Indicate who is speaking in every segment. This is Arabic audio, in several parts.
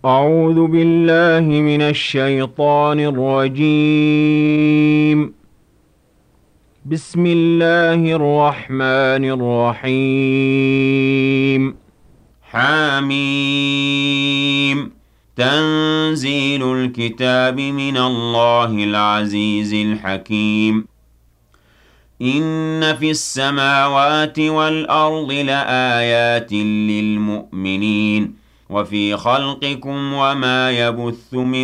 Speaker 1: أعوذ بالله من الشيطان الرجيم. بسم الله الرحمن الرحيم.
Speaker 2: حميم. تنزيل الكتاب من الله العزيز الحكيم. إن في السماوات والأرض لآيات للمؤمنين وفي خلقكم وما يبث من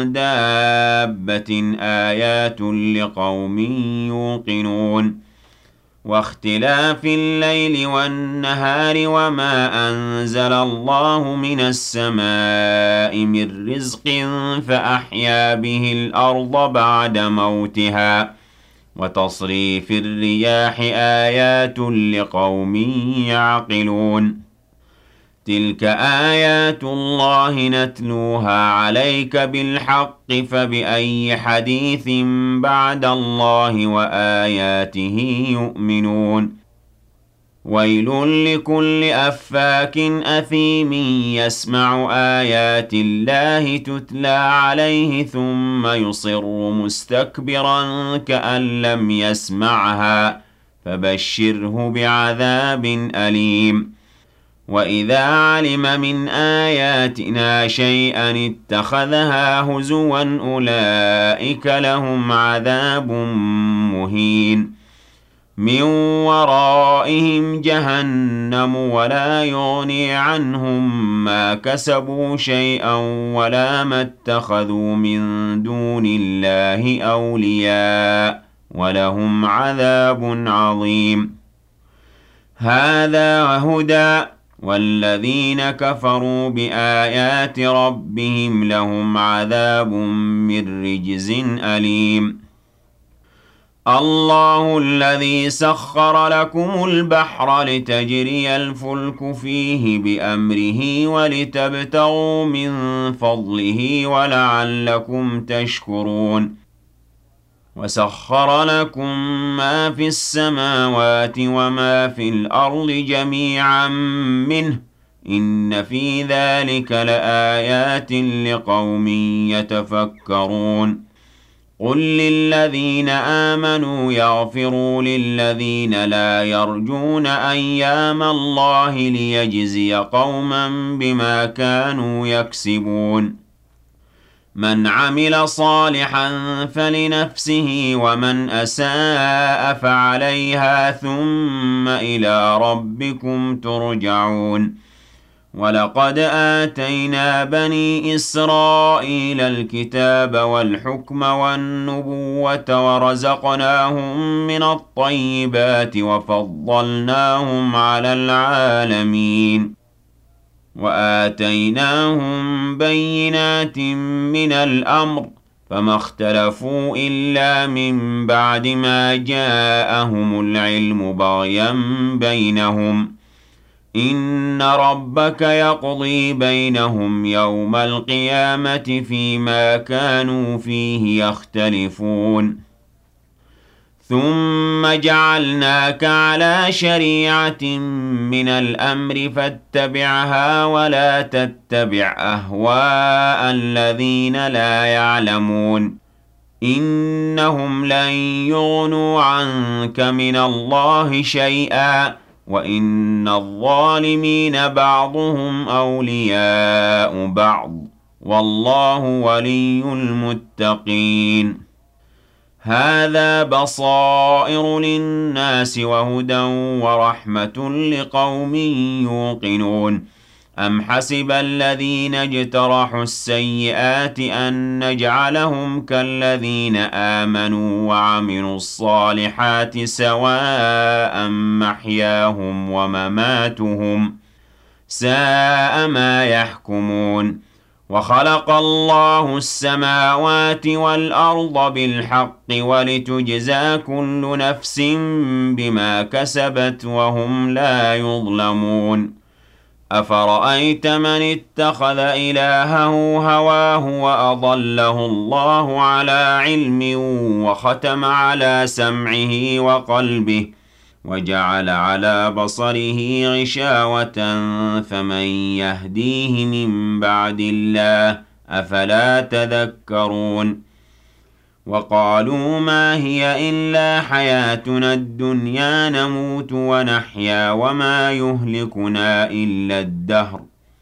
Speaker 2: دابة آيات لقوم يوقنون واختلاف الليل والنهار وما أنزل الله من السماء من رزق فأحيا به الأرض بعد موتها وتصريف الرياح آيات لقوم يعقلون تلك آيات الله نتلوها عليك بالحق فبأي حديث بعد الله وآياته يؤمنون ويل لكل أفاك أثيم يسمع آيات الله تتلى عليه ثم يصر مستكبرا كأن لم يسمعها فبشره بعذاب أليم وإذا علم من آياتنا شيئا اتخذها هزوا أولئك لهم عذاب مهين من ورائهم جهنم ولا يغني عنهم ما كسبوا شيئا ولا ما اتخذوا من دون الله أولياء ولهم عذاب عظيم هذا هدى والذين كفروا بآيات ربهم لهم عذاب من رجز أليم الله الذي سخر لكم البحر لتجري الفلك فيه بأمره ولتبتغوا من فضله ولعلكم تشكرون وسخر لكم ما في السماوات وما في الأرض جميعا منه إن في ذلك لآيات لقوم يتفكرون قل للذين آمنوا يغفروا للذين لا يرجون أيام الله ليجزي قوما بما كانوا يكسبون من عمل صالحا فلنفسه ومن أساء فعليها ثم إلى ربكم ترجعون ولقد آتينا بني إسرائيل الكتاب والحكم والنبوة ورزقناهم من الطيبات وفضلناهم على العالمين وآتيناهم بينات من الأمر فما اختلفوا إلا من بعد ما جاءهم العلم بغيا بينهم إن ربك يقضي بينهم يوم القيامة فيما كانوا فيه يختلفون ثم جعلناك على شريعة من الأمر فاتبعها ولا تتبع أهواء الذين لا يعلمون إنهم لن يغنوا عنك من الله شيئا وإن الظالمين بعضهم أولياء بعض والله ولي المتقين هذا بصائر للناس وهدى ورحمة لقوم يوقنون أم حسب الذين اجترحوا السيئات أن نجعلهم كالذين آمنوا وعملوا الصالحات سواء محياهم ومماتهم ساء ما يحكمون وخلق الله السماوات والأرض بالحق ولتجزى كل نفس بما كسبت وهم لا يظلمون أفرأيت من اتخذ إلهه هواه وأضله الله على علم وختم على سمعه وقلبه وجعل على بصره غشاوة فمن يهديه من بعد الله أفلا تذكرون وقالوا ما هي إلا حياتنا الدنيا نموت ونحيا وما يهلكنا إلا الدهر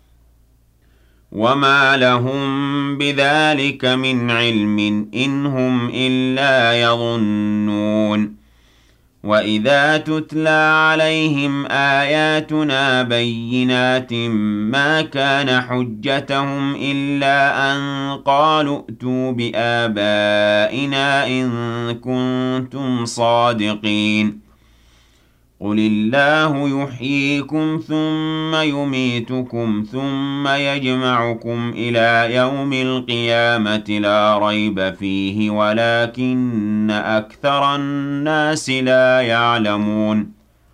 Speaker 2: وما لهم بذلك من علم إن هم إلا يظنون وإذا تتلى عليهم آياتنا بينات ما كان حجتهم إلا أن قالوا ائتوا بآبائنا إن كنتم صادقين قل الله يحييكم ثم يميتكم ثم يجمعكم إلى يوم القيامة لا ريب فيه ولكن أكثر الناس لا يعلمون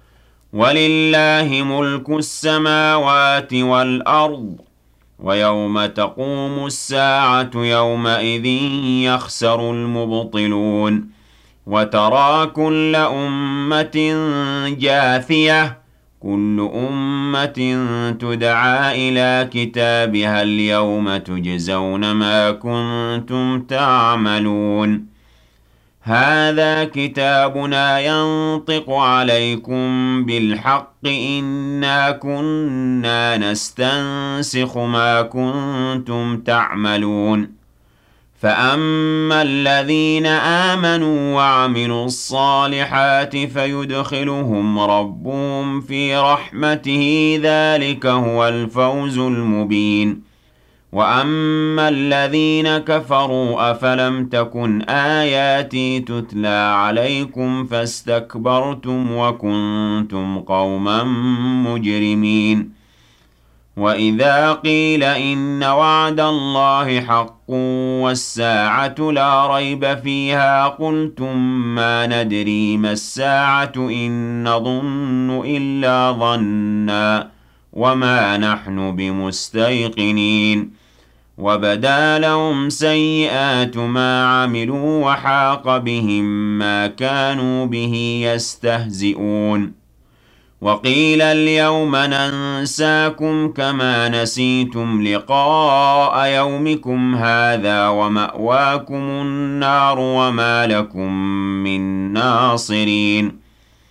Speaker 2: ولله ملك السماوات والأرض ويوم تقوم الساعة يومئذ يخسر المبطلون وترى كل أمة جاثية كل أمة تدعى إلى كتابها اليوم تجزون ما كنتم تعملون هذا كتابنا ينطق عليكم بالحق إنا كنا نستنسخ ما كنتم تعملون فأما الذين آمنوا وعملوا الصالحات فيدخلهم ربهم في رحمته ذلك هو الفوز المبين وأما الذين كفروا أفلم تكن آياتي تتلى عليكم فاستكبرتم وكنتم قوما مجرمين وإذا قيل إن وعد الله حق والساعة لا ريب فيها قلتم ما ندري ما الساعة إن نظن إلا ظنا وما نحن بمستيقنين وبدا لهم سيئات ما عملوا وحاق بهم ما كانوا به يستهزئون وقيل اليوم ننساكم كما نسيتم لقاء يومكم هذا ومأواكم النار وما لكم من ناصرين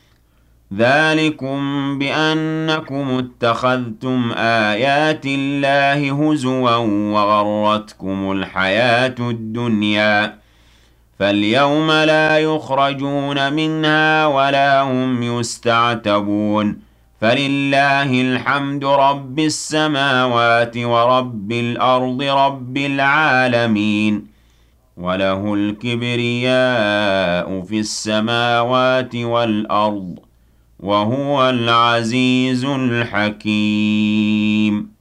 Speaker 2: ذلكم بأنكم اتخذتم آيات الله هزوا وغرتكم الحياة الدنيا فاليوم لا يخرجون منها ولا هم يستعتبون فلله الحمد رب السماوات ورب الأرض رب العالمين وله الكبرياء في السماوات والأرض وهو العزيز الحكيم